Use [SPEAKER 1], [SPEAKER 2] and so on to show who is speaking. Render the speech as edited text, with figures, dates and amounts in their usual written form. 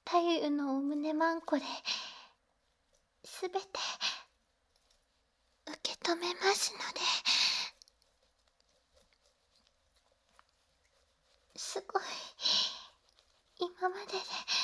[SPEAKER 1] 太夫のお胸まんこですべて受け止めますので。すごい今までで